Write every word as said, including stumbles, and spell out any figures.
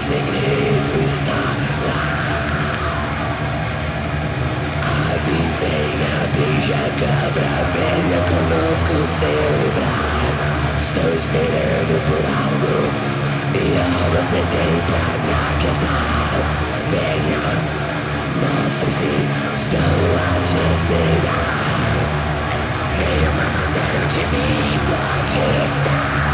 segredo está lá. Ave, venha, beija a cabra, venha conosco celebrar. Estou esperando por algo e algo você tem pra me aquietar. Venha, mostre-se, estou a te esperar. Nenhuma maneira de mim pode estar.